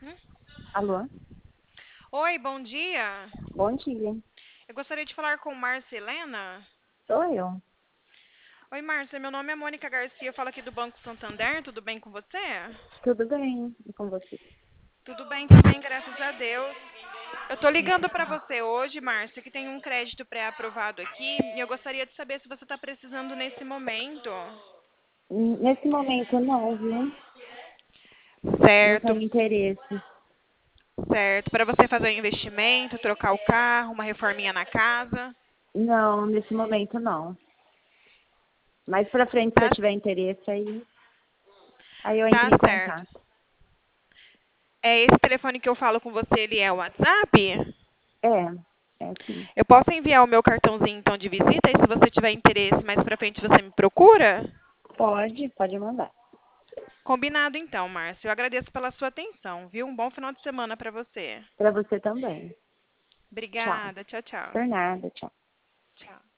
Hum? Alô? Oi, bom dia. Bom dia. Eu gostaria de falar com Márcia Helena. Sou eu. Oi, Márcia, meu nome é Mônica Garcia, eu falo aqui do Banco Santander, tudo bem com você? Tudo bem? E com você? Tudo bem também, graças a Deus. Eu tô ligando para você hoje, Márcia, que tem um crédito pré-aprovado aqui, e eu gostaria de saber se você está precisando nesse momento. Nesse momento não, viu? Não Certo, tenho interesse. certo. Para você fazer um investimento, trocar o carro, uma reforminha na casa. Não, nesse momento não. Mais pra frente, se eu Tá, tiver interesse, aí eu entro tá em certo. contato. É esse telefone que eu falo com você, ele é o WhatsApp? É sim. Eu posso enviar o meu cartãozinho então de visita e se você tiver interesse mais pra frente você me procura? Pode mandar. Combinado então, Márcio. Eu agradeço pela sua atenção, viu? Um bom final de semana pra você. Pra você também. Tchau. Obrigada. Tchau, tchau. Por nada, tchau. Tchau.